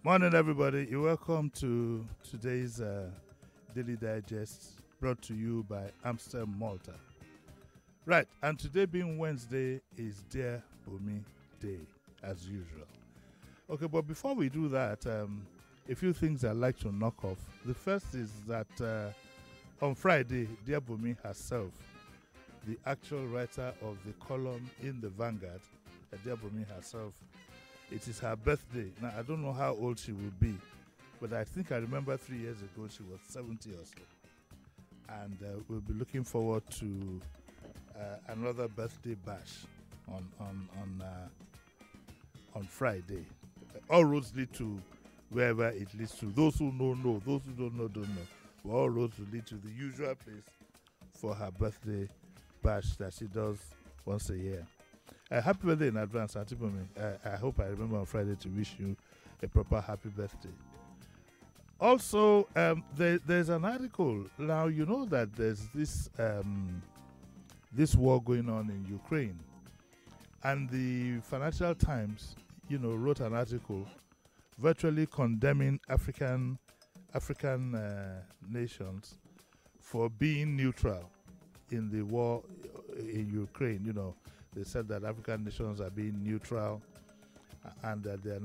Morning, everybody. You're welcome to today's Daily Digest brought to you by Amstel Malta. Right, and today being Wednesday is Dear Bumi Day, as usual. Okay, but before we do that, a few things I'd like to knock off. The first is that on Friday, Dear Bumi herself, the actual writer of the column in the Vanguard, Dear Bumi herself, it is her birthday. Now, I don't know how old she will be, but I think I remember 3 years ago she was 70 or so. And we'll be looking forward to another birthday bash on Friday. All roads lead to wherever it leads to. Those who know. Those who don't know, don't know. But all roads will lead to the usual place for her birthday bash that she does once a year. Happy birthday in advance, Auntie Bumi. I hope I remember on Friday to wish you a proper happy birthday. Also, there's an article. Now, you know that there's this war going on in Ukraine. And the Financial Times, wrote an article virtually condemning African nations for being neutral in the war in Ukraine. They said that African nations are being neutral and that they're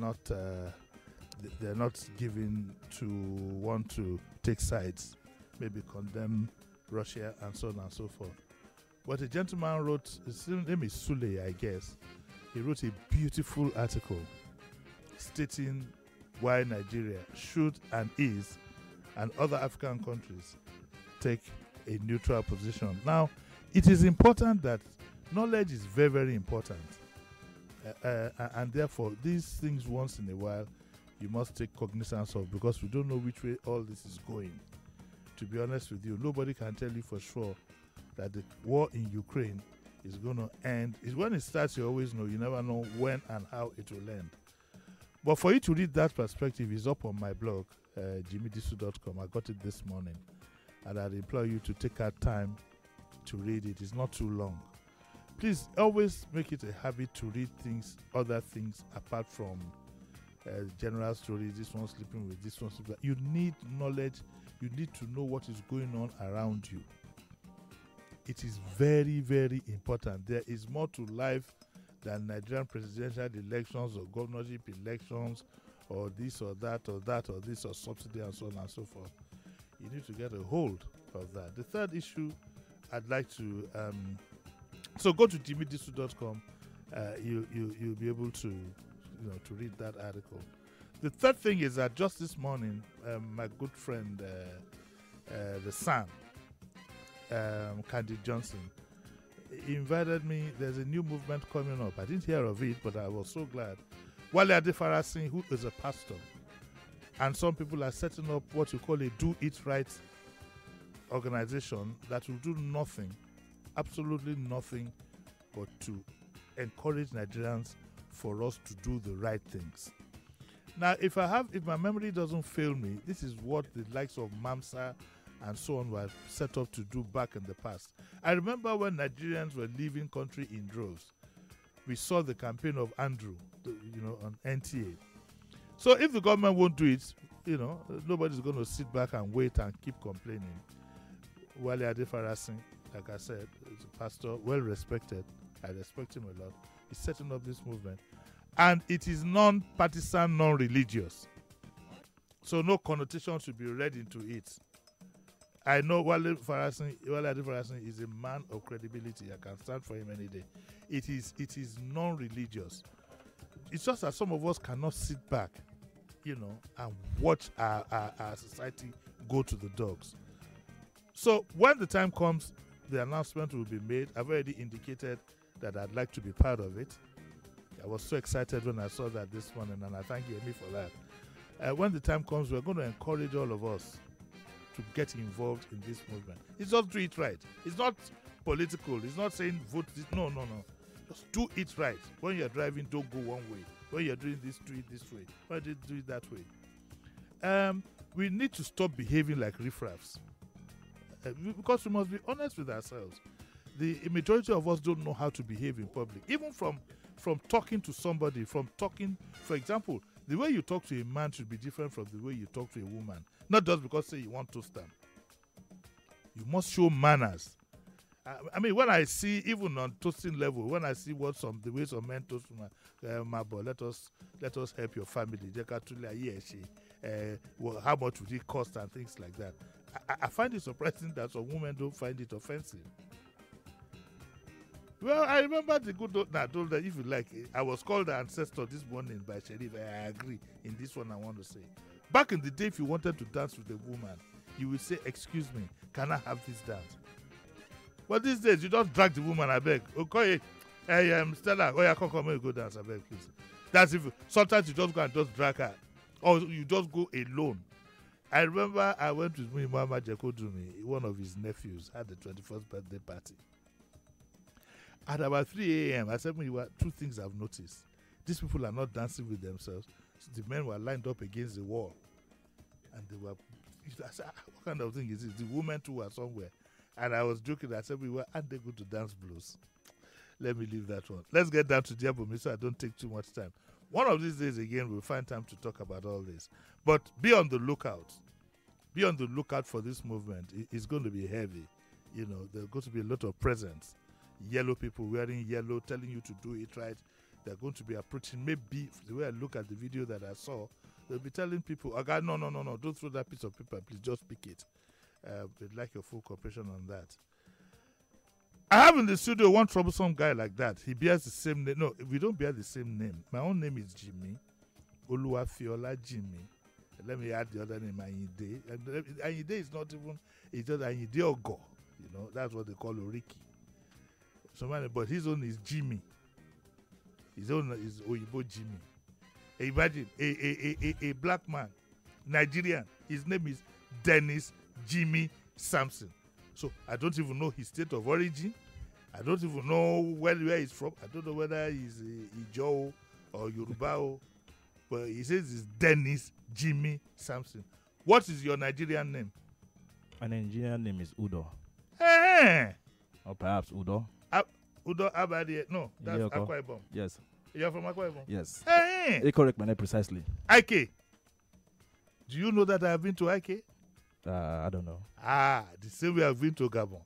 not given to want to take sides, maybe condemn Russia and so on and so forth. But a gentleman wrote, his name is Sule, I guess. He wrote a beautiful article stating why Nigeria should and is, and other African countries, take a neutral position. Now, it is important that knowledge is very, very important. And therefore, these things once in a while, you must take cognizance of, because we don't know which way all this is going. To be honest with you, nobody can tell you for sure that the war in Ukraine is going to end. When it starts, you always know. You never know when and how it will end. But for you to read that perspective is up on my blog, jimmydisu.com. I got it this morning. And I'd implore you to take out time to read it. It's not too long. Please always make it a habit to read other things apart from general stories. This one sleeping with this one sleeping. You need knowledge. You need to know what is going on around you. It is very, very important. There is more to life than Nigerian presidential elections or governorship elections or this or that or that or this or subsidy and so on and so forth. You need to get a hold of that. The third issue I'd like to so go to jimmydisu.com. You'll be able to read that article. The third thing is that just this morning, my good friend, the Sun, Candy Johnson, he invited me. There's a new movement coming up. I didn't hear of it, but I was so glad. Wale Adefarasin, who is a pastor, and some people are setting up what you call a Do It Right organization that will do nothing, absolutely nothing, but to encourage Nigerians for us to do the right things. Now, if my memory doesn't fail me, this is what the likes of MAMSA and so on were set up to do back in the past. I remember when Nigerians were leaving country in droves. We saw the campaign of Andrew, on NTA. So if the government won't do it, nobody's going to sit back and wait and keep complaining. Wale Adefarasin, like I said, is a pastor, well respected. I respect him a lot. He's setting up this movement. And it is non-partisan, non-religious. So no connotation should be read into it. I know Wale Adefarasin is a man of credibility. I can stand for him any day. It is non-religious. It's just that some of us cannot sit back, and watch our society go to the dogs. So when the time comes, the announcement will be made. I've already indicated that I'd like to be part of it. I was so excited when I saw that this morning, and I thank Yemi for that. When the time comes, we're going to encourage all of us to get involved in this movement. It's just do it right. It's not political. It's not saying vote this. No. Just do it right. When you're driving, don't go one way. When you're doing this, do it this way. When you do it that way. We need to stop behaving like riffraffs. Because we must be honest with ourselves. The majority of us don't know how to behave in public. Even from talking to somebody, for example, The way you talk to a man should be different from the way you talk to a woman. Not just because say you want to stand. You must show manners. I mean, when I see, even on toasting level, when I see the way some men toast my boy, let us help your family. How much would it cost and things like that. I find it surprising that some women don't find it offensive. Well, I remember the good old I told that if you like, I was called the ancestor this morning by Sherif. I agree in this one I want to say. Back in the day, if you wanted to dance with a woman, you would say, excuse me, can I have this dance? But these days, you just drag the woman, I beg. Okay, hey, Stella, oh yeah, come and go dance, I beg, please. That's if sometimes you just go and just drag her. Or you just go alone. I remember I went with Mama Jekodumi, one of his nephews, had the 21st birthday party. At about 3 a.m., I said, two things I've noticed. These people are not dancing with themselves. So the men were lined up against the wall. And they were, I said, what kind of thing is this? The women too were somewhere. And I was joking. I said, aren't they going to dance blues? Let me leave that one. Let's get down to Diabomi so I don't take too much time. One of these days, again, we'll find time to talk about all this. But be on the lookout. Be on the lookout for this movement. It's going to be heavy. You know, there's going to be a lot of presence. Yellow people wearing yellow, telling you to do it right. They're going to be approaching. Maybe the way I look at the video that I saw, they'll be telling people, okay, no, don't throw that piece of paper, please, just pick it. We'd like your full cooperation on that. I have in the studio one troublesome guy like that. He bears the same name. No, we don't bear the same name. My own name is Jimmy. Oluwafiola Jimmy. Let me add the other name, Ayinde. And Ayinde is not even, it's just Ayinde Ogo. You know, that's what they call Oriki. But his own is Jimmy. His own is Oyibo Jimmy. Imagine a black man, Nigerian. His name is Dennis Jimmy Sampson. So I don't even know his state of origin. I don't even know where he's from. I don't know whether he's Ijo or Yoruba. But he says it's Dennis Jimmy Sampson. What is your Nigerian name? My Nigerian name is Udo. Hey. Or perhaps Udo. Udo Abadi. No, that's Iyoko. Akwa Ibom. Yes. You're from Akwa Ibom? Yes. Hey. You correct my name precisely. IK. Do you know that I have been to IK? I don't know. The same way I've been to Gabon.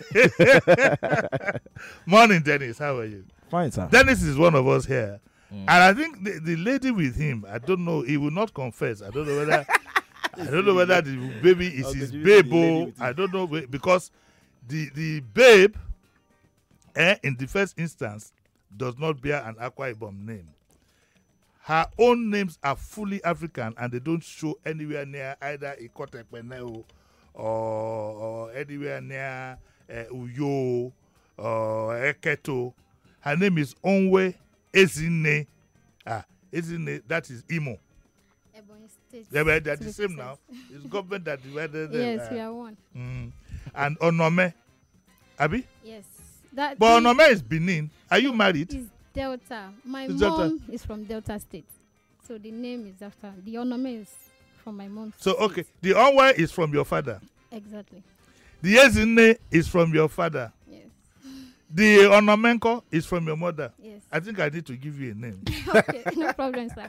Morning, Dennis. How are you? Fine, sir. Dennis is one of us here. And I think the lady with him, I don't know, he will not confess. I don't know whether the baby is his babe. I don't know, because the babe in the first instance does not bear an Akwa Ibom name. Her own names are fully African and they don't show anywhere near either Ikotekpeneo or anywhere near Uyo or Eketo. Her name is Onwe Ezine. Ezine, that is Imo. Ebonyi State. They're the same now. It's government that divided them. Yes, we are one. And Onome. Abi? Yes. But Onome is Benin. Are you married? Is Delta. My mom Delta. is from Delta State. So the name is after. The Onome is from my mom's So, state. okay. The Onwe is from your father. Exactly. The Ezine is from your father. Yes. The Onomenko is from your mother. Yes. I think I need to give you a name. Okay, no problem, sir.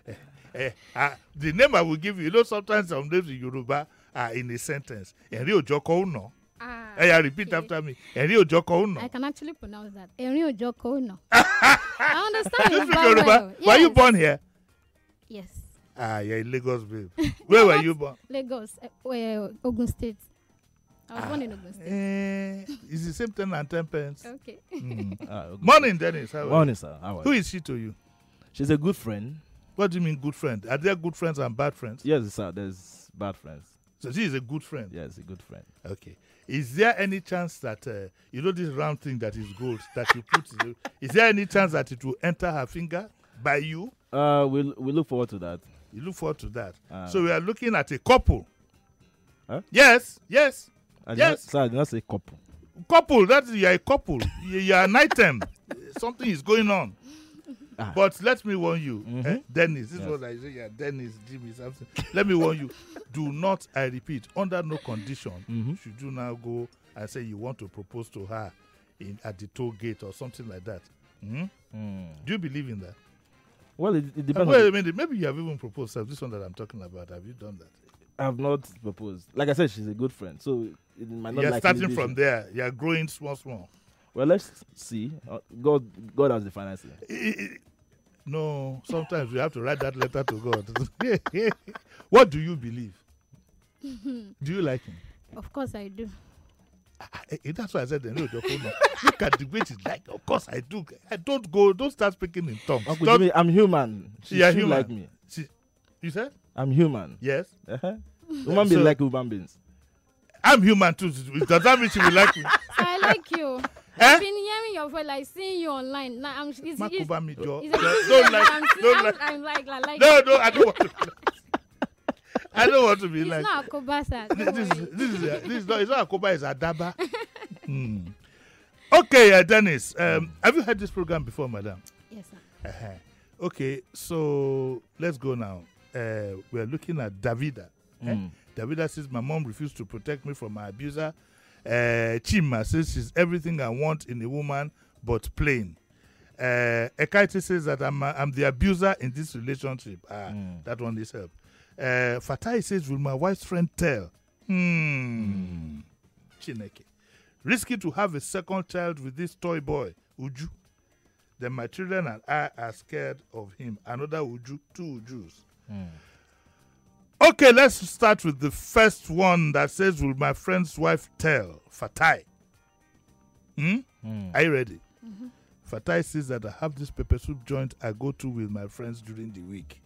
The name I will give you, sometimes some names in Yoruba are in a sentence. Enri Ojoko Uno. Repeat okay. after me. Enri Ojoko Uno. I can actually pronounce that. Enri Ojoko Uno. I understand You you speak very Yoruba? well. Yes. Were you born here? Yes. You're in Lagos, babe. Where were you born? Lagos, Ogun State. I was born in Ogun State. It's the same 10 and 10 pence. Okay. Morning, Dennis. How are you? Morning, sir. How are Who you? is she to you? She's a good friend. What do you mean good friend? Are there good friends and bad friends? Yes, sir. There's bad friends. So she is a good friend. Yes, a good friend. Okay. Is there any chance that, this round thing that is gold that you put, is there any chance that it will enter her finger by you? We look forward to that. You look forward to that. So we are looking at a couple. Huh? Yes. Yes. Sir, I did not say couple. Couple, you are a couple. You are an item. Something is going on. But let me warn you, Dennis, this is what I say, Dennis, Jimmy, something. Let me warn you, do not, I repeat, under no condition should you now go and say you want to propose to her at the toll gate or something like that. Do you believe in that? Well, it depends. Wait a minute. Maybe you have even proposed self. This one that I'm talking about. Have you done that? I have not proposed. Like I said, she's a good friend, so it might not. You're starting from there. You're growing small. Well, let's see. God has the finances. No, sometimes we have to write that letter to God. What do you believe? Do you like him? Of course I do. That's why I said, no, look at the way she's like. Of course I do. Don't start speaking in tongues. Uncle Jimmy, I'm human. She should human. like me. You said? I'm human. Yes. Human beings like human beings. I'm human too. Does that mean she will like me? I like you. I've been hearing your voice, like seeing you online. Now I'm. Don't like. I'm like. No, I don't want to. I don't want to be it's like. It's not Akobasa. This is not. It's not Akoba. It's Adaba. Okay, Dennis. Have you heard this program before, madam? Yes, sir. Okay, so let's go now. We're looking at Davida. Davida says, my mom refused to protect me from my abuser. Chima says she's everything I want in a woman, but plain. Ekaiti says that I'm the abuser in this relationship. That one is help. Fatai says, will my wife's friend tell? Chineke. Risky to have a second child with this toy boy, Uju. Then my children and I are scared of him. Another Uju, 2 Ujus. Okay, let's start with the first one that says, will my friend's wife tell? Fatai. Are you ready? Fatai says that I have this pepper soup joint I go to with my friends during the week.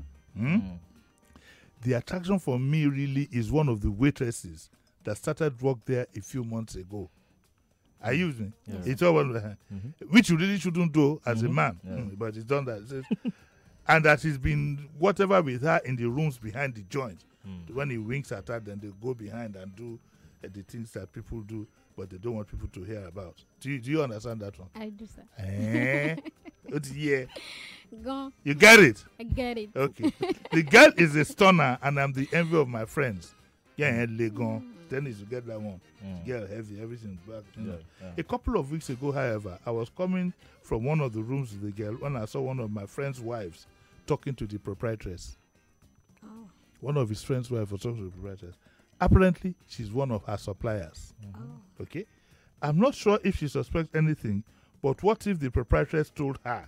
The attraction for me really is one of the waitresses that started work there a few months ago. Are you with me? Yes. It's all one, which you really shouldn't do as a man, but he's done that. It says, and that he's been whatever with her in the rooms behind the joint. When he winks at her, then they go behind and do the things that people do, but they don't want people to hear about. Do you understand that one? I do, sir. Yeah. Go. You get it? I get it. Okay. The girl is a stunner, and I'm the envy of my friends. Yeah, then is to get that one. Girl heavy, everything back. A couple of weeks ago, however, I was coming from one of the rooms with the girl when I saw one of my friend's wives talking to the proprietress. One of his friend's wives was talking to the proprietress. Apparently, she's one of her suppliers. Okay? I'm not sure if she suspects anything, but what if the proprietress told her?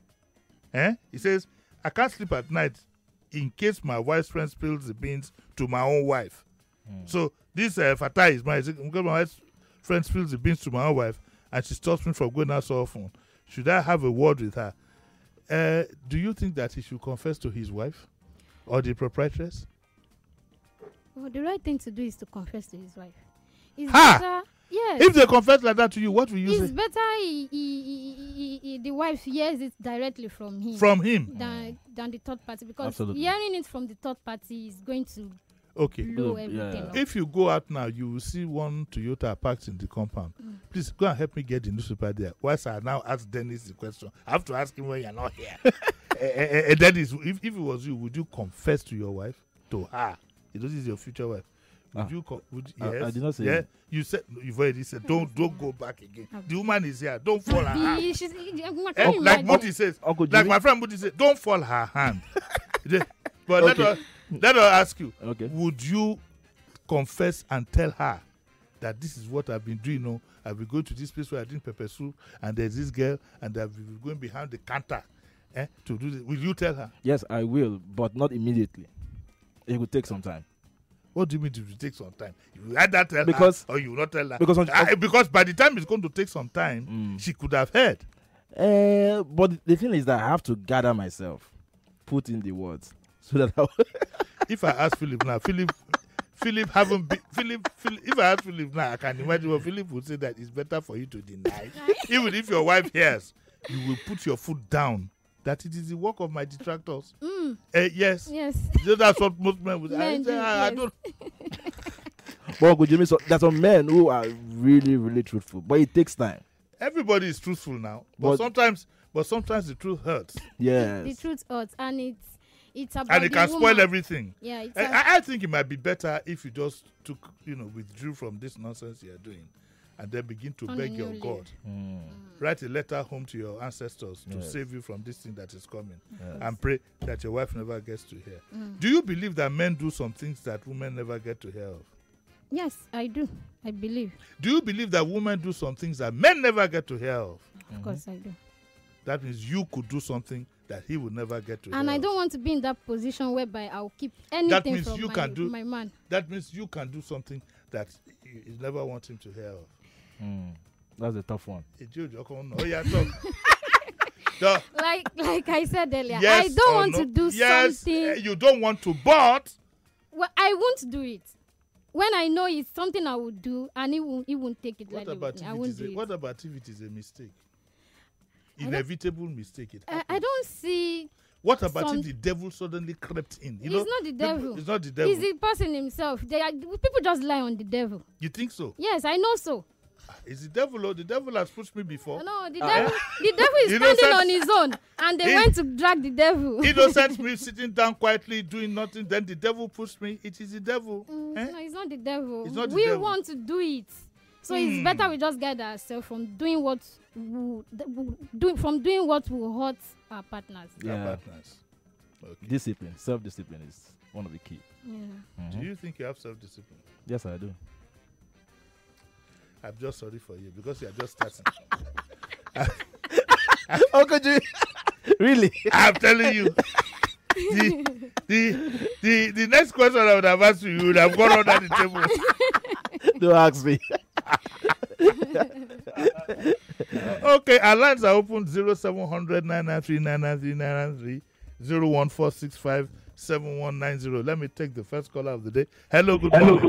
He says, I can't sleep at night in case my wife's friend spills the beans to my own wife. So this Fatai is mine. Because my wife's friend spills the beans to my own wife and she stops me from going out so often. Should I have a word with her? Do you think that he should confess to his wife or the proprietress? Well, the right thing to do is to confess to his wife. It's Ha! better, yes. If they confess like that to you, what will you It's say? better the wife hears it directly from him. From him? Than the third party, because Absolutely. hearing it from the third party is going to Okay. blow everything up. If you go out now, you will see one Toyota parked in the compound. Please go and help me get the newspaper there. Whilst I now ask Dennis the question, I have to ask him when you're not here. Dennis, if it was you, would you confess to your wife? To her? This is your future wife. Would you? Yes. I did not say. Yeah. You said you've already said. Don't go back again. The woman is here. Don't fall her hand. Like Muti says. Like my friend Muti says. Don't fall her hand. But Okay. let us ask you. Okay. Would you confess and tell her that this is what I've been doing? No, I've been going to this place where I drink pepper soup, and there's this girl, and I've been going behind the counter, to do this. Will you tell her? Yes, I will, but not immediately. It will take some time. What do you mean it will take some time? You will either tell Because- her or you will not tell her. because- Because by the time it's going to take some time, she could have heard. But the thing is that I have to gather myself, put in the words, so that If I ask Philip now, Philip haven't been, if I ask Philip now, I can imagine what Philip would say, that it's better for you to deny. Even if your wife hears, you will put your foot down. That it is the work of my detractors. Yes. Yes. That's what most men would say. I Yes. don't. But Jimmy, so there's some men who are really, really truthful, but it takes time. Everybody is truthful now, but sometimes the truth hurts, Yes. The truth hurts, and it's about and it the can woman. spoil everything. Yeah, it's I think it might be better if you just withdrew from this nonsense you're doing, and then begin to On beg a your new God. lead. Write a letter home to your ancestors to Yes. save you from this thing that is coming, Yes. and pray that your wife never gets to hear. Mm. Do you believe that men do some things that women never get to hear of? Yes, I do. I believe. Do you believe that women do some things that men never get to hear of? Of course, I do. That means you could do something that he would never get to hear And I of. don't want to be in that position whereby I'll keep anything means from you my, can do- my man. That means you can do something that you never want him to hear of. That's a tough one. Oh, yeah, talk. So, Like I said earlier, yes I don't or want no? to do Yes, something. you don't want to, but Well, I won't do it. When I know it's something I would do, and he won't take it what lightly about with if me. I it won't is do a, it. what about if it is a mistake? don't- Inevitable mistake. It I happens. don't see. What about some- if the devil suddenly crept in? It's not the devil. It's not the devil. It's the person himself. People just lie on the devil. You think so? Yes, I know so. It's the devil. The devil has pushed me before. No, the devil is Innocent- standing on his own, and they He- went to drag the devil. Innocent me sitting down quietly doing nothing. Then the devil pushed me. It is the devil. No, it's not the devil. It's not the we devil. want to do it, so it's better we just guide ourselves from doing what will hurt our partners. Our Yeah. partners. Okay. Discipline, self-discipline is one of the key. Yeah. Do you think you have self-discipline? Yes, I do. I'm just sorry for you because you are just starting. How could you? Really? I'm telling you. The next question I would have asked you would have gone under the table. Don't ask me. Okay, our lines are open 0700 993 993 993 01465 7190. Let me take the first caller of the day. Hello, good morning.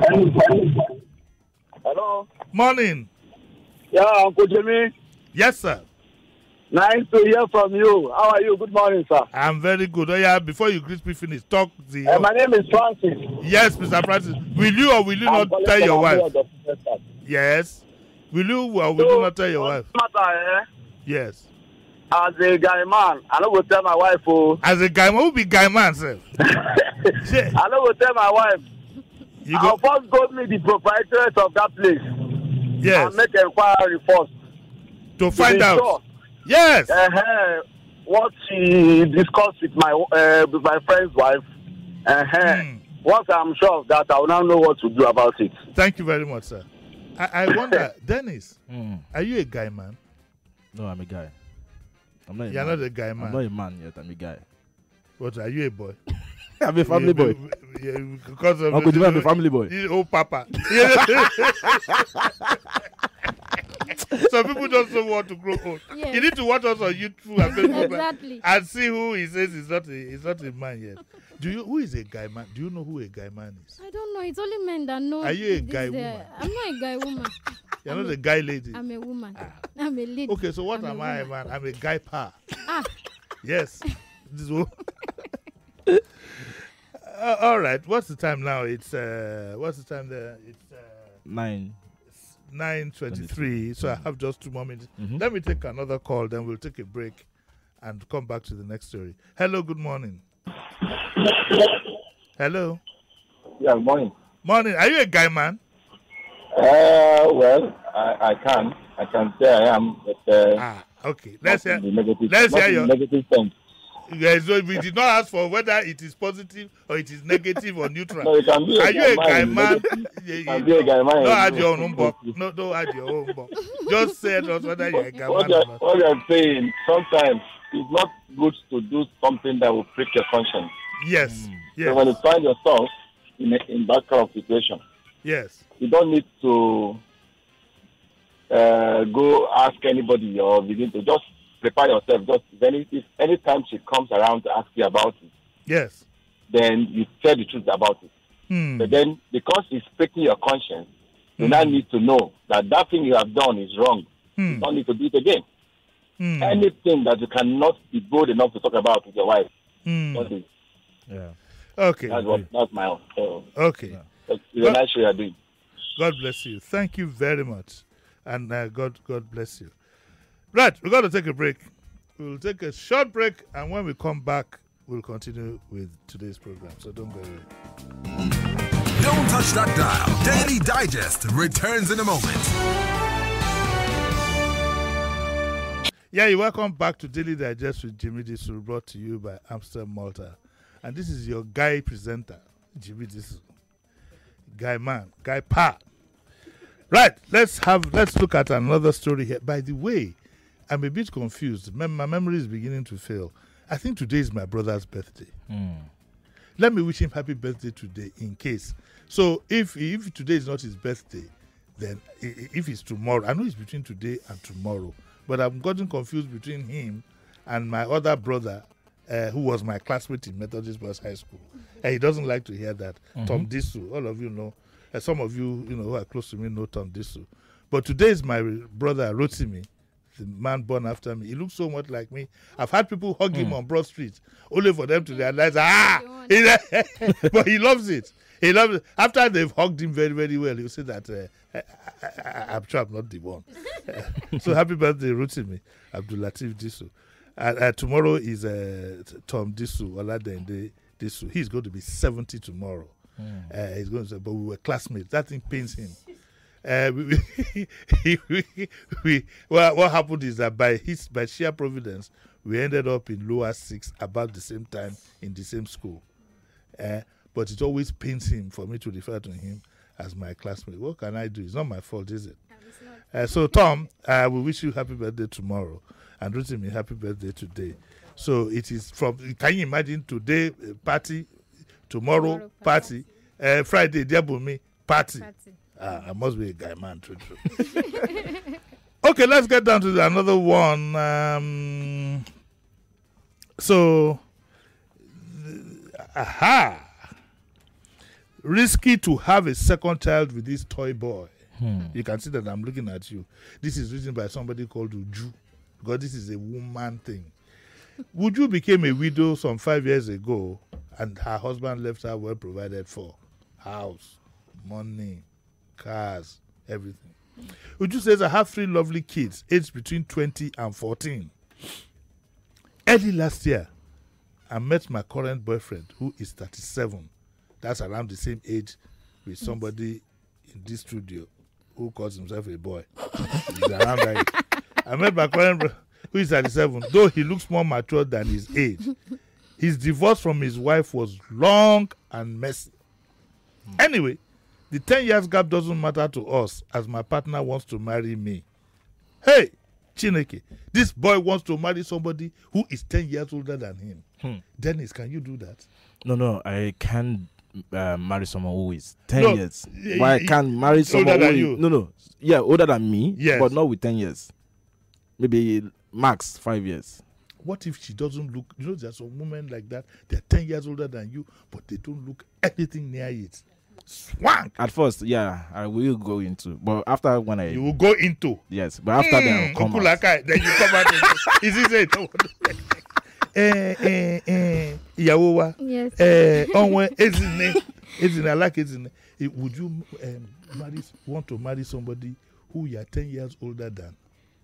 Hello. Morning. Yeah, Uncle Jimmy. Yes, sir. Nice to hear from you. How are you? Good morning, sir. I'm very good. Oh, yeah, before you greet me, finish. Talk the. My name is Francis. Yes, Mr. Francis. Will you or will you not tell your wife? Yes. Will you or will you not tell your wife? Matter, Yes. as a guy man, I don't go tell my wife. Oh. As a guy, who be guy man, sir? I don't go tell my wife. You I'll go. first go meet the proprietress of that place Yes. and make inquiry first. To find be out. sure. Yes. What she discussed with my friend's wife. Once I'm sure of that, I will now know what to do about it. Thank you very much, sir. I wonder, Dennis, are you a guy man? No, I'm a guy. I'm not a You're man. not a guy I'm not man. a man yet. I'm a guy. What are you a boy? I'm a family boy. Yeah, because of Uncle Jimmy, I'm a family boy. He's old papa. Some people just don't want to grow old. Yes. You need to watch us on YouTube and Facebook Exactly. and see who he says is not a man yet. Who is a guy man? Do you know who a guy man is? I don't know. It's only men that know. Are you a this, guy woman? I'm not a guy woman. You're not a guy lady. I'm a woman. I'm a lady. Okay, so what I'm a am I, woman. man? I'm a guy pa. Ah. Yes. This one. All right. What's the time now? It's what's the time there? It's 9:23. So I have just 2 more minutes. Let me take another call, then we'll take a break and come back to the next story. Hello, good morning. Hello. Yeah, good morning. Morning. Are you a guy man? Well, I can say I am, but Okay. Let's hear. negative, Let's hear your. negative sense. Yeah, so we did not ask for whether it is positive or it is negative or neutral. No, it can be Are you a guy man? Can be a guy man. Don't add your own book. No, don't add your own book. Just say to us whether you're a guy man or not. What I'm saying, sometimes it's not good to do something that will prick your conscience. Yes. Yes. So when you find yourself in that kind of situation, Yes. you don't need to go ask anybody or begin to just prepare yourself. Just if any time she comes around to ask you about it, Yes. then you tell the truth about it. But then, because it's pricking your conscience, you now need to know that thing you have done is wrong. You don't need to do it again. Anything that you cannot be bold enough to talk about with your wife, don't do it. Yeah. Okay. That's my own. So, Okay. it's a nice show you're doing. God bless you. Thank you very much. And God bless you. Right, we're going to take a break. We'll take a short break, and when we come back, we'll continue with today's program. So don't go away. Don't touch that dial. Daily Digest returns in a moment. Yeah, you're welcome back to Daily Digest with Jimmy Disu, brought to you by Amsterdam Malta. And this is your guy presenter, Jimmy Disu. Guy man, guy pa. Right, let's look at another story here. By the way, I'm a bit confused. My memory is beginning to fail. I think today is my brother's birthday. Let me wish him happy birthday today in case. So if today is not his birthday, then if it's tomorrow, I know it's between today and tomorrow, but I've gotten confused between him and my other brother, who was my classmate in Methodist Boys High School. He doesn't like to hear that. Tom Disu, all of you know. Some of you, who are close to me know Tom Disu. But today is my brother, Rotimi, the man born after me. He looks so much like me. I've had people hug him on Broad Street, only for them to realize, but he loves it. He loves it. After they've hugged him very, very well, he'll say that, I'm sure I'm not the one. So happy birthday, Rotimi, Abdulatif Disu. Tomorrow is Tom Disu, Oladende Disu. He's going to be 70 tomorrow. He's going to say, but we were classmates. That thing pains him. What happened is that by sheer providence, we ended up in lower 6 about the same time in the same school. But it always pains him for me to refer to him as my classmate. What can I do? It's not my fault, is it? So Tom, we wish you happy birthday tomorrow, and Rotimi happy birthday today. So it is from. Can you imagine today party, tomorrow party, Friday Diabumi party. I must be a guy man, true. Okay, let's get down to another one. Risky to have a second child with this toy boy. You can see that I'm looking at you. This is written by somebody called Uju, because this is a woman thing. Uju became a widow some 5 years ago, and her husband left her well provided for. House, money, cars, everything. Uju says, I have 3 lovely kids, aged between 20 and 14. Early last year, I met my current boyfriend, who is 37. That's around the same age with somebody in this studio who calls himself a boy. He's around that age. I met my current boyfriend, who is 37, though he looks more mature than his age. His divorce from his wife was long and messy. Anyway, the 10 years gap doesn't matter to us, as my partner wants to marry me. Hey, Chineke, this boy wants to marry somebody who is 10 years older than him. Dennis, can you do that? No, I can't marry someone who is 10 years. Why I can't marry someone older than who you? No. Yeah, older than me, yes, but not with 10 years. Maybe max 5 years. What if she doesn't look, there's some women like that, they're 10 years older than you, but they don't look anything near it. Swank! At first, yeah, I will go into, but after when I... You will go into. Yes, but after then I'll come out. Then you come out and say, is it ìyàwó wa, Yes. onwe Ezine, I like Ezine. Would you want to marry somebody who you are 10 years older than?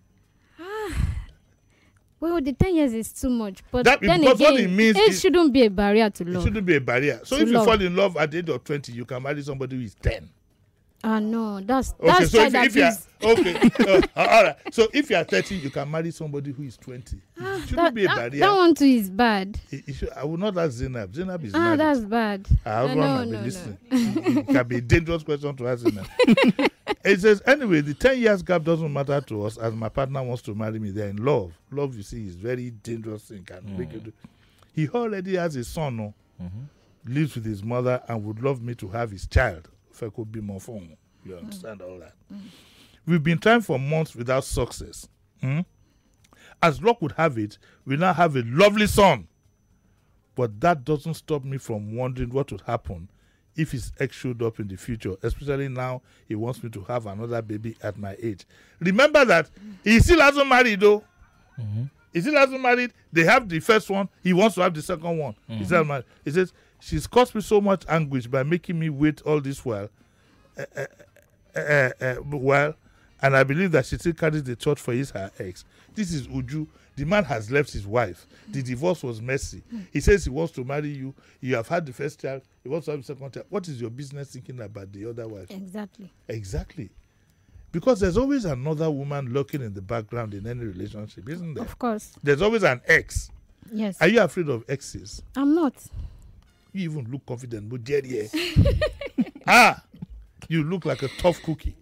Well, the 10 years is too much. But That, then because again, what it means age is, shouldn't be a barrier to it love. shouldn't be a barrier. So To if you love. fall in love at the age of 20, you can marry somebody who is 10. No, that's Okay, so child if you are abuse. okay, all right. So if you are 30, you can marry somebody who is 20. It shouldn't be a barrier. That one too is bad. I will not ask Zainab. Zainab is married. That's bad. Our husband No, might be no. listening. It can be a dangerous question to ask Zainab. It says, anyway, the 10 years gap doesn't matter to us, as my partner wants to marry me. They're in love. Love, you see, is very dangerous thing. Can make you do. He already has a son, lives with his mother, and would love me to have his child. If I could be more phone. You understand all that? We've been trying for months without success. As luck would have it, we now have a lovely son. But that doesn't stop me from wondering what would happen if his ex showed up in the future, especially now he wants me to have another baby at my age. Remember that he still hasn't married, though. He still hasn't married. They have the first one. He wants to have the second one. He still hasn't married. He says, she's caused me so much anguish by making me wait all this while. And I believe that she still carries the torch for her ex. This is Uju. The man has left his wife. The divorce was messy. He says he wants to marry you. You have had the first child. He wants to have the second child. What is your business thinking about the other wife? Exactly. Exactly. Because there's always another woman lurking in the background in any relationship, isn't there? Of course. There's always an ex. Yes. Are you afraid of exes? I'm not. You even look confident, but Jerry, you look like a tough cookie.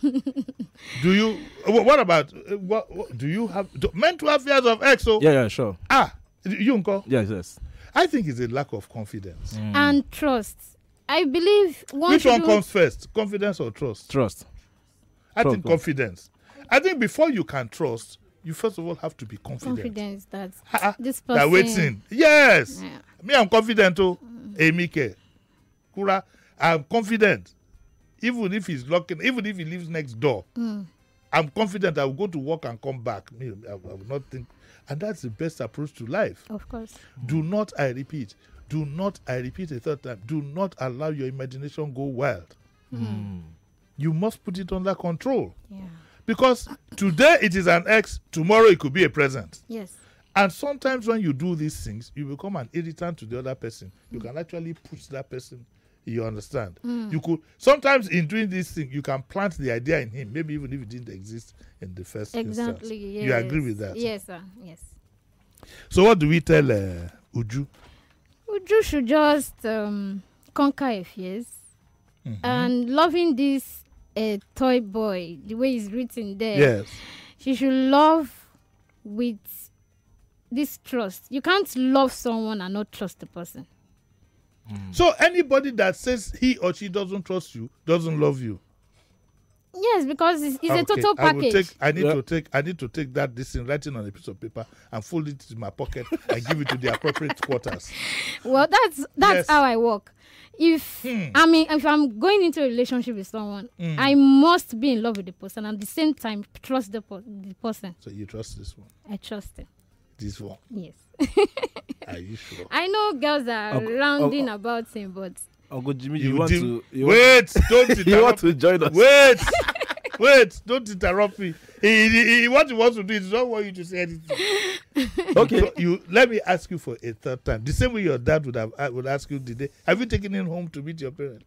Do you? What about? What do you have? Men to have fears of ex? So Yeah, sure. You uncle? Yes. I think it's a lack of confidence. And trust. I believe Which one comes first, confidence or trust? Trust. I think confidence. I think before you can trust, you first of all have to be confident. Confidence that this That person. waiting. Yes. Yeah. Me, I'm confident. Emike. Kura, I'm confident. Even if he's locking, even if he lives next door, I'm confident I will go to work and come back. Me, I will not think. And that's the best approach to life. Of course. Do not, I repeat a third time, do not allow your imagination go wild. You must put it under control. Yeah. Because today it is an ex, tomorrow it could be a present. Yes. And sometimes when you do these things, you become an irritant to the other person. You can actually push that person. You understand? You could sometimes in doing this thing, you can plant the idea in him, maybe even if it didn't exist in the first instance. Exactly. Yes. You agree with that? Yes, sir. Yes. So what do we tell Uju? Uju should just conquer her fears and loving this toy boy the way it's written there. Yes. She should love with this trust. You can't love someone and not trust the person. So anybody that says he or she doesn't trust you doesn't love you. Yes, because it's a total package. I need to take that this thing, writing on a piece of paper and fold it in my pocket and give it to the appropriate quarters. Well, that's Yes. how I work. If if I'm going into a relationship with someone, I must be in love with the person and at the same time trust the person. So you trust this one? I trust him. This one? Yes. Are you sure? I know girls are rounding about him, but Uncle Jimmy, You you want dim- to Wait, don't you want interrupt. to join us? Wait, don't interrupt me. What he wants to do is not want you to say anything. Okay. Let me ask you for a third time. The same way your dad would ask you today. Have you taken him home to meet your parents?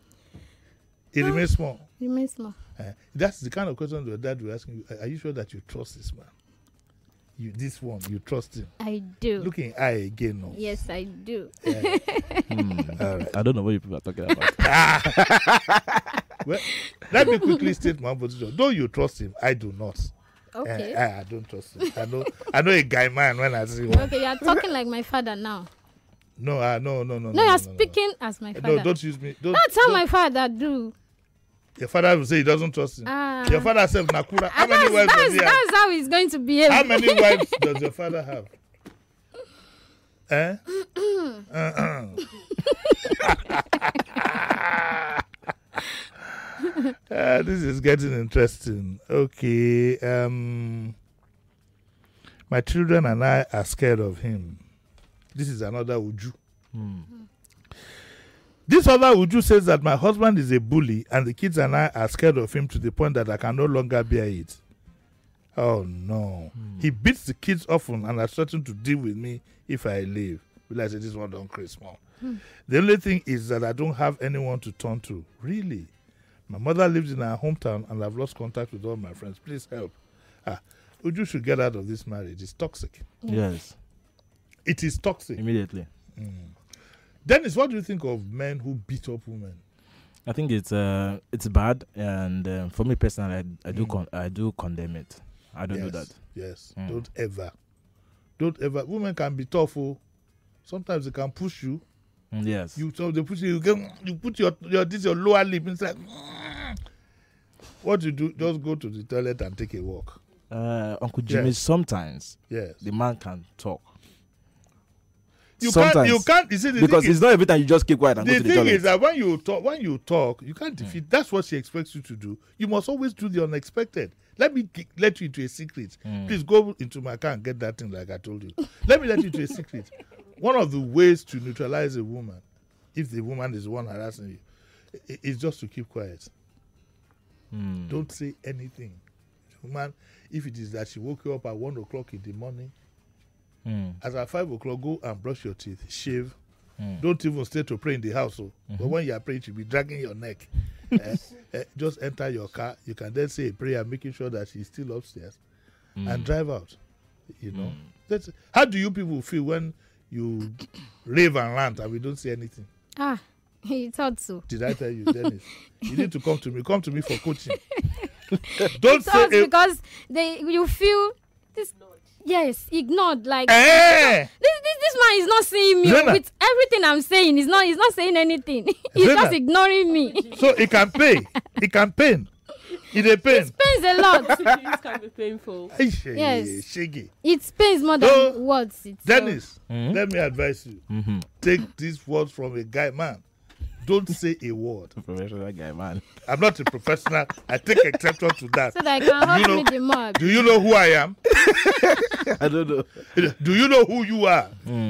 It remains small. remain small. That's the kind of question your dad will ask you. Are you sure that you trust this man? This one, you trust him? I do. Look in eye again now. Yes, I do. All right. I don't know what you people are talking about. Well, let me quickly state my position. Though you trust him, I do not. Okay. I don't trust him. I know a guy man when I see him. Okay, you are talking like my father now. No, no. No, you're speaking as my father. No, don't use me. That's how my father do. Your father will say he doesn't trust him. Your father says Nakura. How many wives does he have? That's how he's going to behave. How many wives does your father have? This is getting interesting. Okay. My children and I are scared of him. This is another Uju. This other Uju says that my husband is a bully and the kids and I are scared of him to the point that I can no longer bear it. Oh no. He beats the kids often and has threatened to deal with me if I leave. Will I say this one don't create small? The only thing is that I don't have anyone to turn to. Really? My mother lives in her hometown and I've lost contact with all my friends. Please help. Uju should get out of this marriage. It's toxic. Yes. It is toxic. Immediately. Dennis, what do you think of men who beat up women? I think it's bad, and for me personally, I do condemn it. I don't do that. Yes. Don't ever. Women can be tough. Sometimes they can push you. Yes. So they push you. You put your lower lip inside. What you do? Just go to the toilet and take a walk. Uncle Jimmy, sometimes the man can talk. You can't. You see, because it's not every time you just keep quiet and go to the toilet. The thing is that when you talk, you can't defeat. That's what she expects you to do. You must always do the unexpected. Let me let you into a secret. Please go into my car and get that thing like I told you. Let me let you into a secret. One of the ways to neutralize a woman, if the woman is the one harassing you, is just to keep quiet. Don't say anything. Woman, if it is that she woke you up at 1 o'clock in the morning, as at 5 o'clock, go and brush your teeth, shave. Don't even stay to pray in the house. But when you are praying, you'll be dragging your neck. just enter your car. You can then say a prayer, making sure that she's still upstairs, and drive out. You know, that's how do you people feel when you rave and rant and we don't say anything? You thought so. Did I tell you, Dennis? You need to come to me. Come to me for coaching. Don't say because you feel this. Yes, ignored. Like this man is not seeing me with everything I'm saying. He's not saying anything. He's just ignoring me. So it can pay. It can pain. It pains. It pains a lot. It can be painful. Yes. Shaggy. It pains more than words. Dennis, let me advise you. Take these words from a guy, man. Don't say a word. Professional guy, man. I'm not a professional. I take exception to that. So that I can help me the mob. Do you know who I am? I don't know. Do you know who you are?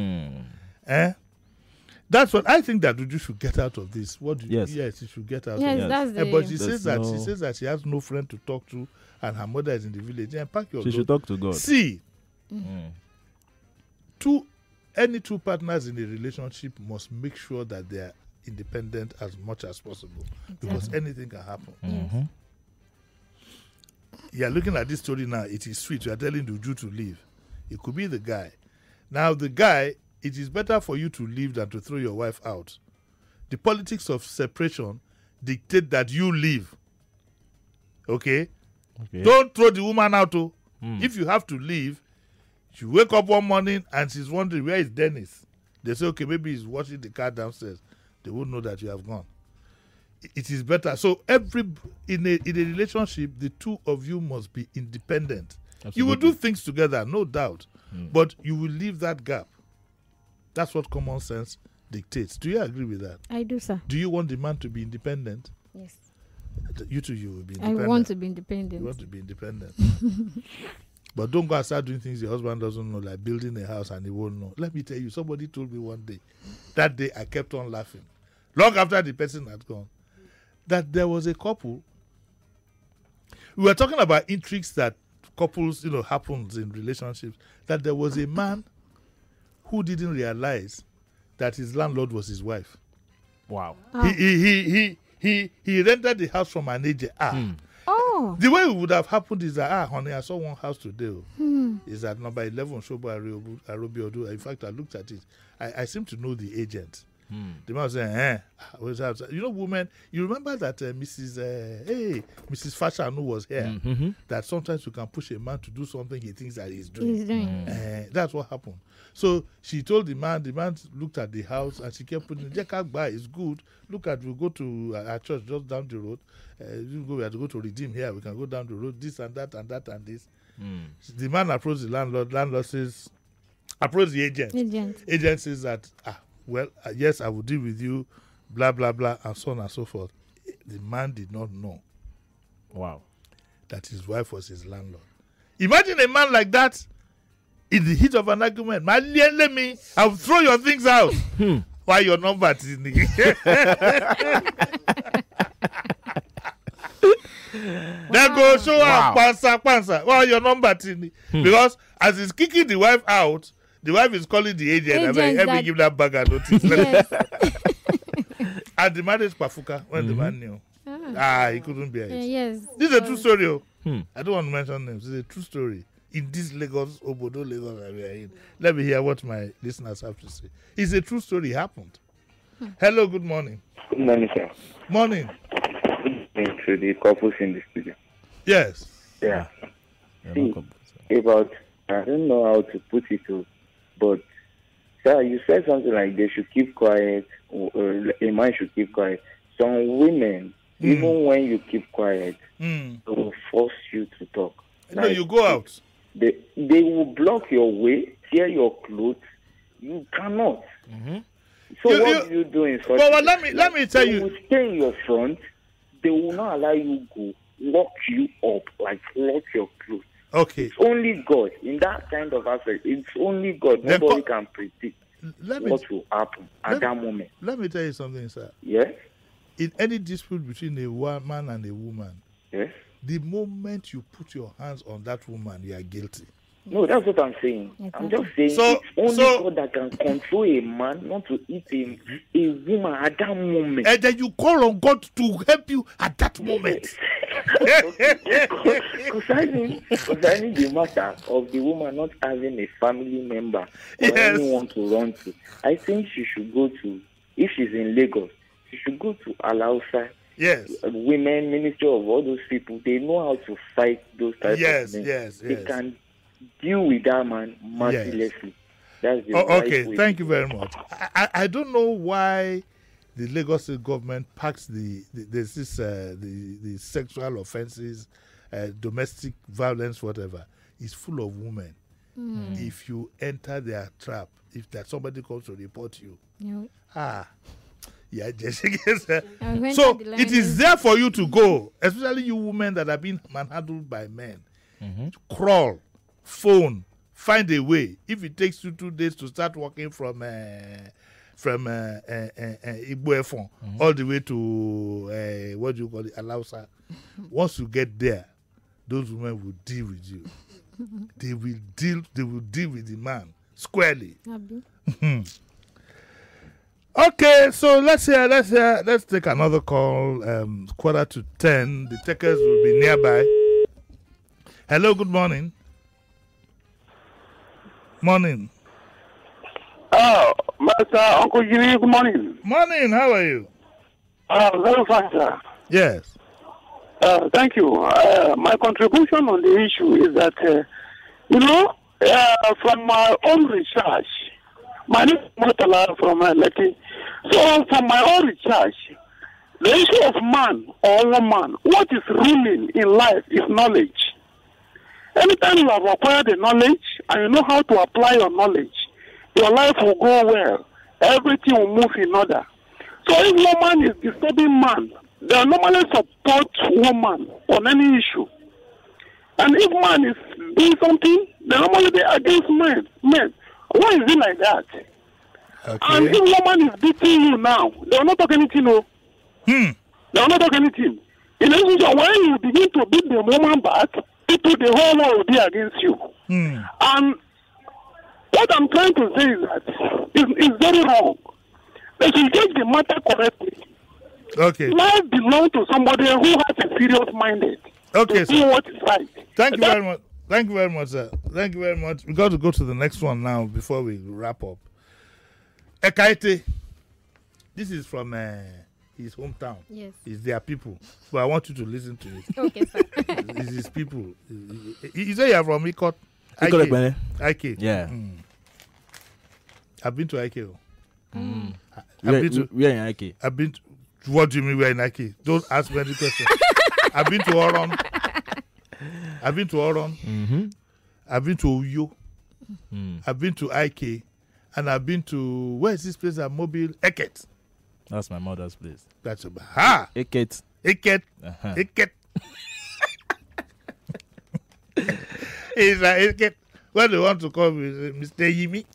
That's what I think that Uju should get out of this. What do you? Yes, she should get out of this. That's but she says that she has no friend to talk to, and her mother is in the village. And pack your. She should talk to God. See, any two partners in a relationship must make sure that they are independent as much as possible, because anything can happen. You are looking at this story now. It is sweet. You are telling Uju to leave. It could be the guy. Now the guy. It is better for you to leave than to throw your wife out. The politics of separation dictate that you leave. Okay? Don't throw the woman out. If you have to leave, you wake up one morning and she's wondering, where is Dennis? They say, okay, maybe he's washing the car downstairs. They won't know that you have gone. It is better. So in a relationship, the two of you must be independent. Absolutely. You will do things together, no doubt. But you will leave that gap. That's what common sense dictates. Do you agree with that? I do, sir. Do you want the man to be independent? Yes. You too, you will be independent. I want to be independent. You want to be independent. But don't go and start doing things your husband doesn't know, like building a house and he won't know. Let me tell you, somebody told me one day, that day I kept on laughing, long after the person had gone, that there was a couple. We were talking about intrigues that couples, happens in relationships, that there was a man who didn't realize that his landlord was his wife. Wow. He rented the house from an agent. The way it would have happened is that, honey, I saw one house today. It's at number 11 Shobo Arobi Odu. In fact, I looked at it. I seem to know the agent. The man was saying, women, you remember that Mrs. Fashanu was here, that sometimes you can push a man to do something he thinks that he's doing. That's what happened. So she told the man looked at the house and she kept putting, Jekagba is good. Look at, we'll go to our church just down the road. We have to go to Redeem here. We can go down the road, this and that and that and this. The man approached the landlord. Landlord says, approach the agent. Agent says that, yes, I will deal with you, blah, blah, blah, and so on and so forth. The man did not know. Wow. That his wife was his landlord. Imagine a man like that in the heat of an argument. Man, let me, I'll throw your things out. Why your number is in the Then go show up, pansa. Why your number in the because as he's kicking the wife out, the wife is calling the agent. Let me give that bag a notice. Yes. And the man is Pafuka when the man knew. He couldn't bear it. Yes. This is a true story. I don't want to mention names. It's a true story. In this Lagos, Obodo Lagos that we are in. Let me hear what my listeners have to say. It's a true story. It happened. Hello, good morning. Good morning, sir. Morning. To the couples in the studio. Yes. Yeah. See, about, I don't know how to put it, but sir, you said something like they should keep quiet, a man should keep quiet. Some women, even when you keep quiet, they will force you to talk. No, you go out. They will block your way, tear your clothes. You cannot. So what do you do in such? Well, let me tell you. They will stay in your front. They will not allow you go. Lock you up, like lock your clothes. Okay. It's only God in that kind of aspect. It's only God. Nobody can predict what will happen at that moment. Let me tell you something, sir. Yes. In any dispute between a man and a woman, yes, the moment you put your hands on that woman, you are guilty. No, that's what I'm saying. I'm just saying it's only God that can control a man not to eat a woman at that moment. And then you call on God to help you at that moment. Concerning the matter of the woman not having a family member or anyone to run to, I think she should go to, if she's in Lagos, she should go to Alausa. Yes. Women, Ministry of all those people, they know how to fight those types of men. Yes. They can deal with that man mercilessly. That's the okay, thank you very much. I don't know why the Lagos State government packs the sexual offenses, domestic violence, whatever, is full of women. If you enter their trap, if that somebody comes to report you, Jessica. So it is there for you to go, especially you women that have been manhandled by men. Crawl, phone, find a way. If it takes you 2 days to start walking from Igbo all the way to what do you call it, Alausa. Once you get there, those women will deal with you. They will deal with the man squarely. Okay, so let's take another call. 9:45. The takers will be nearby. Hello, good morning. Morning. Oh, Master Uncle Jimmy, good morning. Morning, how are you? Very fine, sir. Yes. Thank you. My contribution on the issue is that, from my own research, my name is Murtala from Lekki. So, from my own research, the issue of man or woman, what is ruling in life is knowledge. Anytime you have acquired the knowledge and you know how to apply your knowledge, your life will go well. Everything will move in order. So if woman is disturbing man, they normally support woman on any issue. And if man is doing something, they normally be against men. Why is it like that? Okay. And if woman is beating you now, they will not talk anything, no. They will not talk anything. In addition, when you begin to beat the woman back, the whole world will be against you. And what I'm trying to say is that it's very wrong. They should get the matter correctly. Okay. Life belongs to somebody who has a serious minded. Okay, to do what is right. Thank you very much. Thank you very much, sir. Thank you very much. We got to go to the next one now before we wrap up. Ekaete. This is from his hometown. Yes. It's their people. So I want you to listen to it. Okay, sir. It's his people. You say you're from Ikot? IK. Yeah. I've been to IK. We are in IK. I've been to, what do you mean we're in IK? Don't ask me any questions. I've been to Oron. I've been to Uyo. I've been to IK. And I've been to, where is this place at Mobile? Eket. That's my mother's place. That's about Eket. Eket. It's like Eket. What they want to call me, Mr. Yimi.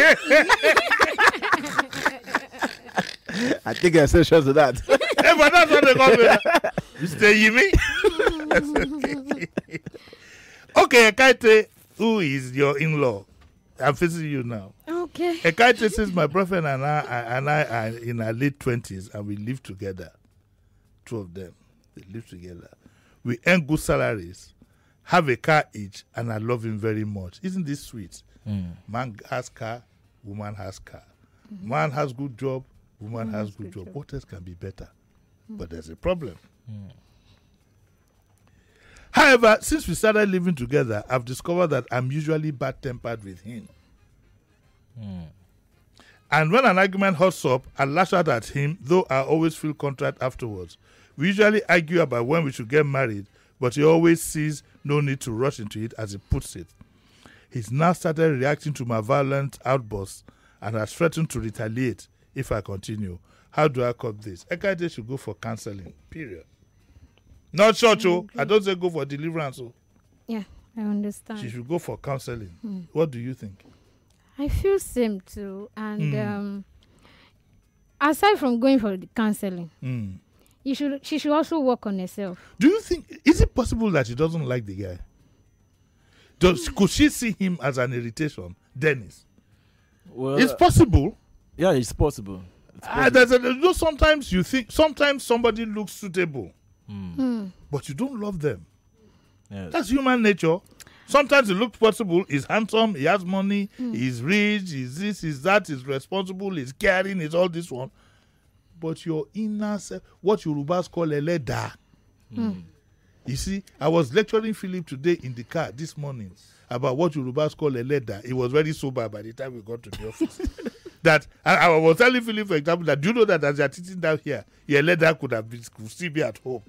I think I said sure to that. Yeah, but that's what they call me. Mr. Yimi. Okay, Ekaete, who is your in-law? I'm facing you now. Okay. Ekaete says my boyfriend and I are in our late 20s and we live together. Two of them. They live together. We earn good salaries, have a car each, and I love him very much. Isn't this sweet? Man has car, woman has car. Man has good job, woman has good job. What else can be better? But there's a problem. However, since we started living together, I've discovered that I'm usually bad-tempered with him. And when an argument hots up, I lash out at him, though I always feel contrite afterwards. We usually argue about when we should get married, but he always sees no need to rush into it, as he puts it. He's now started reacting to my violent outbursts and has threatened to retaliate if I continue. How do I cope this? Ekaete should go for counseling, period. Not church, I don't say go for deliverance. Yeah, I understand. She should go for counseling. What do you think? I feel same too. And aside from going for the counseling, she should also work on herself. Do you think, is it possible that she doesn't like the guy? Could she see him as an irritation, Dennis? Well, it's possible. Yeah, it's possible. Sometimes you think, sometimes somebody looks suitable, but you don't love them. Yes. That's human nature. Sometimes it looks possible. He's handsome, he has money, he's rich, he's this, he's that, he's responsible, he's caring, he's all this one. But your inner self, what Yorubas call a leda. You see, I was lecturing Philip today in the car this morning about what Yorubas call a leda. He was very sober by the time we got to the office. That I was telling Philip, for example, that do you know that as you're sitting down here, your leda could still be at home.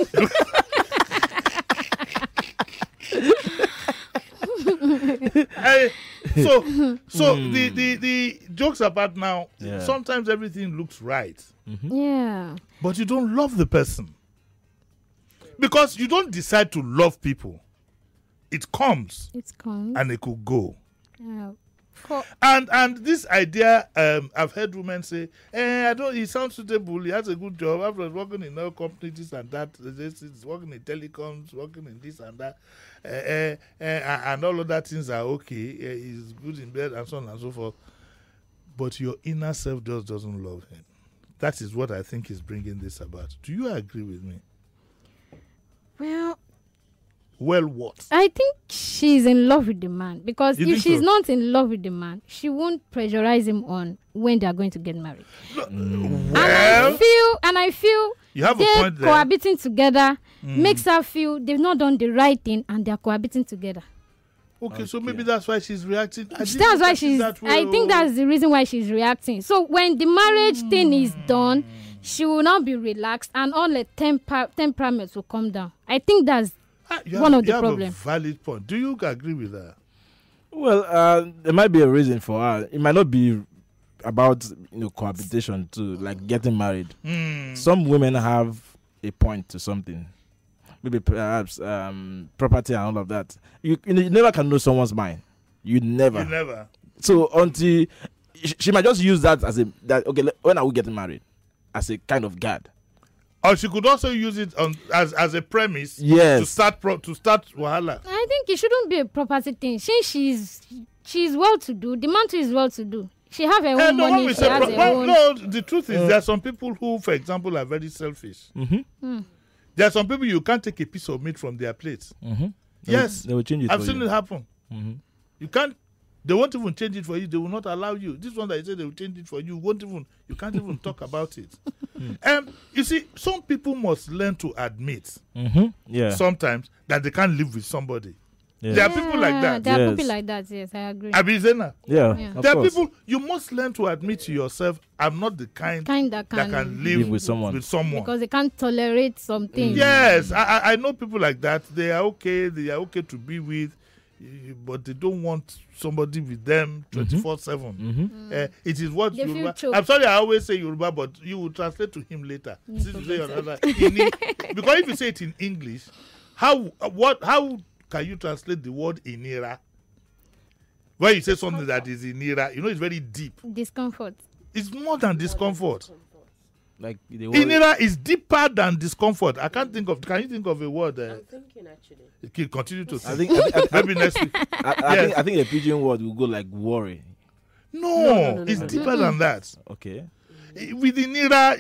So the jokes apart now, sometimes everything looks right. Yeah. But you don't love the person. Because you don't decide to love people. It comes. And it could go. Yeah. And this idea, I've heard women say, he sounds suitable, he has a good job, after working in our company, this and that, he's working in telecoms, working in this and that, and all of that things are okay, he's good in bed, and so on and so forth. But your inner self just doesn't love him. That is what I think is bringing this about. Do you agree with me? Well, what? I think she's in love with the man, because if she's not in love with the man, she won't pressurize him on when they are going to get married. And I feel you have they a point there. Cohabiting together makes her feel they've not done the right thing and they're cohabiting together. Okay, so maybe that's why she's reacting. That's why she's. I think that's the reason why she's reacting. So when the marriage thing is done, she will now be relaxed and all the temperaments will come down. I think that's one of the problems. You have a valid point. Do you agree with that? Well, there might be a reason for her. It might not be about cohabitation too, like getting married. Some women have a point to something. Maybe perhaps property and all of that. You never can know someone's mind. You never. So until she might just use that as okay, when are we getting married? As a kind of guard. Or she could also use it as a premise to start wahala. I think it shouldn't be a property thing. Since she's well-to-do, the man too is well-to-do. She have her own money. The truth is there are some people who, for example, are very selfish. There are some people you can't take a piece of meat from their plate. Yes, they will change it. I've seen it happen. You can't. They won't even change it for you. They will not allow you. This one that you say they will change it for you, you can't even talk about it. You see, some people must learn to admit sometimes that they can't live with somebody. There are people like that. There are people like that, yes, I agree. Abizena. There are people, you must learn to admit to yourself, I'm not the kind that can live with someone. Because they can't tolerate something. Yes, I know people like that. They are okay to be with, but they don't want somebody with them 24/7. It is what Yoruba. I'm sorry, I always say Yoruba, but you will translate to him later. Because if you say it in English, how can you translate the word inira? When you say something that is inira, it's very deep. Discomfort. It's more than discomfort. Like inira is deeper than discomfort. I can't think of. Can you think of a word? I'm thinking actually. Continue to. I think maybe next week. I think the pidgin word will go like worry. No, it's deeper than that. Okay. With inira,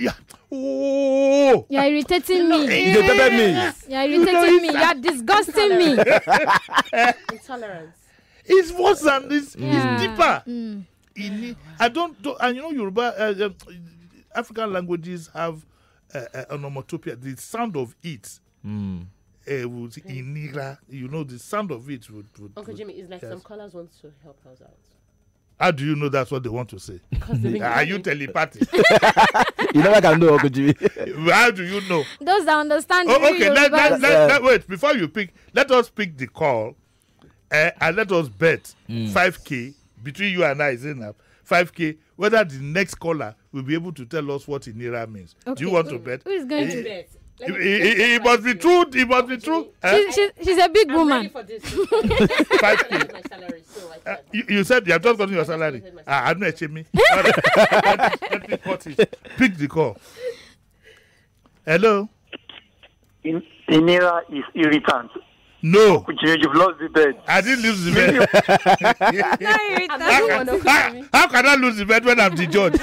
you're irritating me. You irritated me. You're irritating me. You're disgusting me. Intolerance. It's worse than this. It's deeper. I don't. And Yoruba. African languages have onomatopoeia. The sound of it would inira. The sound of it would. Uncle Jimmy, it's like some callers want to help us out. How do you know that's what they want to say? Are you telepathic? You never can know, Uncle Jimmy. How do you know? Those that understand. Okay, wait. Before you pick, let us pick the call, and let us bet 5K between you and I, Zainab. 5K. Whether the next caller will be able to tell us what inira means. Okay. Do you want to bet? Who is going to bet? It must be true. It must be true. She's a big woman. For this. 5K. My salary, so you said you have just gotten your salary. I'm not me. Let me cut it. Pick the call. Hello. Inira is irritant. No. You've lost the bet. I didn't lose the bet. How can I lose the bet when I'm the judge?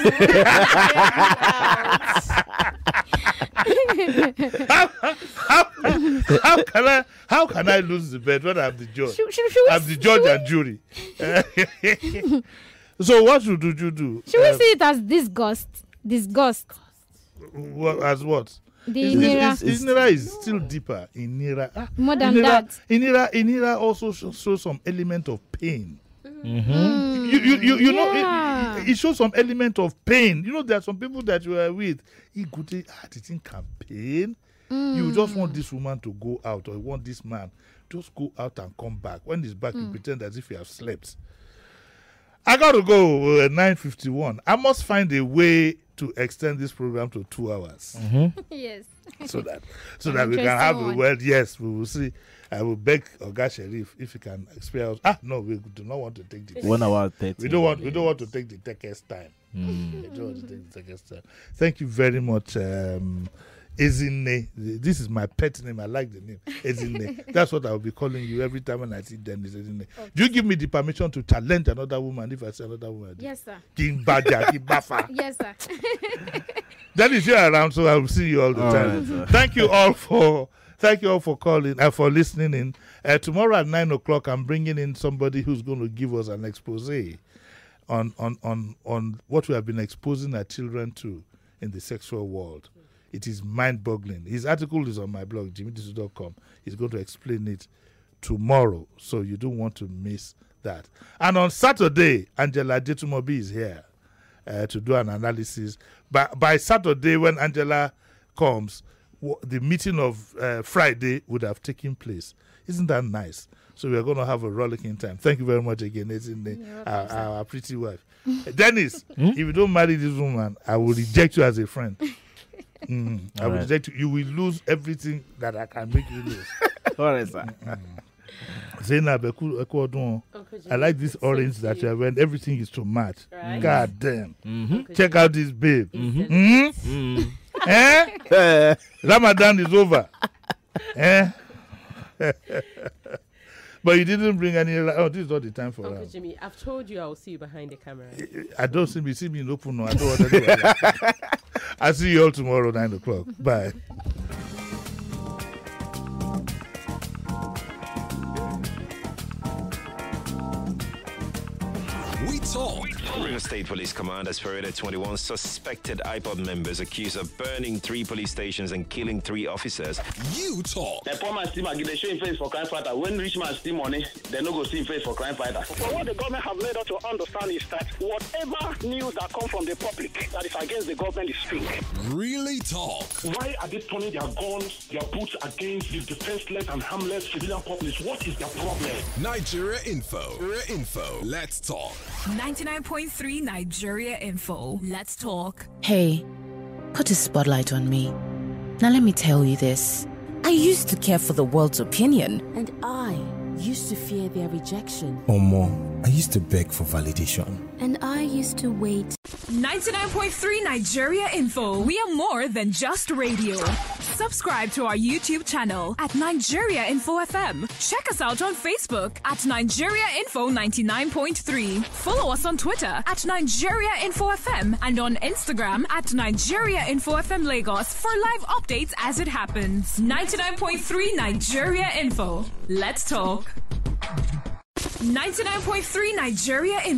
How can I lose the bet when I'm the judge? I'm the judge and jury. So what should you do? Should we see it as disgust? As what? The Inira. Inira is still deeper. Inira. More than that. Inira also shows some element of pain. You know, it shows some element of pain. You know, there are some people that you are with. It didn't campaign. You just want this woman to go out, or you want this man just go out and come back. When he's back, you pretend as if you have slept. I got to go at 9:51. I must find a way to extend this program to 2 hours. Yes. So that we can have a word. Yes, we will see. I will beg Oga Sheriff if he can spare us. No, we do not want to take the 1 hour 30. We don't want to take the techest time. We don't want to take the techest time. Thank you very much, Ezinne. This is my pet name. I like the name Ezinne. That's what I will be calling you every time when I see Dennis Ezinne. Okay. Do you give me the permission to challenge another woman if I say another woman? Yes, sir. King Baja, King Bafa. Yes, sir. Dennis, you're around, so I will see you all the time. Right, Thank you all for calling and for listening in. Tomorrow at 9 o'clock, I'm bringing in somebody who's going to give us an expose on what we have been exposing our children to in the sexual world. It is mind-boggling. His article is on my blog, jimmydisu.com. He's going to explain it tomorrow, so you don't want to miss that. And on Saturday, Angela Jetumobi is here to do an analysis. By Saturday, when Angela comes, the meeting of Friday would have taken place. Isn't that nice? So we are going to have a rollicking time. Thank you very much again. It's in our pretty wife. Dennis, if you don't marry this woman, I will reject you as a friend. I will reject you. You will lose everything that I can make you lose. All right, sir. Zainab, I like this orange that you have wearing. Everything is to match. Right. God damn. Check out this babe. Ramadan is over. But you didn't bring any. This is not the time for Uncle Jimmy, I've told you I will see you behind the camera. I don't see me in open. No, I don't want to do that. I'll see you all tomorrow, 9 o'clock. Bye. We talk. River State Police Command has paraded 21 suspected IPOB members accused of burning 3 police stations and killing 3 officers. You talk. The poor man steam they show him face for crime fighter. When rich man steam money, they no go see him face for crime fighter. But what the government have made us to understand is that whatever news that come from the public that is against the government is fake. Really talk. Why are they turning their guns, their boots against the defenseless and harmless civilian populace? What is their problem? Nigeria Info. Let's talk. 99.3 Nigeria Info. Let's talk. Hey, put a spotlight on me. Now let me tell you this. I used to care for the world's opinion. And I used to fear their rejection. Or more, I used to beg for validation. And I used to wait. 99.3 Nigeria Info. We are more than just radio. Subscribe to our YouTube channel at Nigeria Info FM. Check us out on Facebook at Nigeria Info 99.3. Follow us on Twitter at Nigeria Info FM and on Instagram at Nigeria Info FM Lagos for live updates as it happens. 99.3 Nigeria Info. Let's talk. 99.3 Nigeria Info.